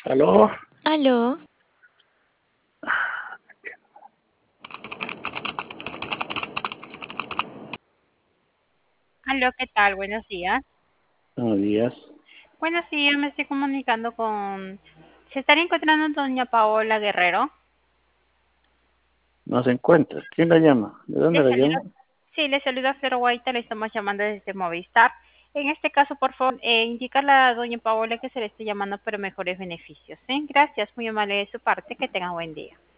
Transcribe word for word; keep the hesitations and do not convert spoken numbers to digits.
¿Aló? Aló, Aló, ¿qué tal? Buenos días. Buenos días. Buenos días, me estoy comunicando con... ¿Se estaría encontrando doña Paola Guerrero? No se encuentra. ¿Quién la llama? ¿De dónde Le la saluda... llama? Sí, le saluda Flor Guaita, le estamos llamando desde Movistar. En este caso, por favor, eh, indicarle a doña Paola que se le esté llamando para mejores beneficios. ¿Sí? Gracias, muy amable de su parte, que tenga buen día.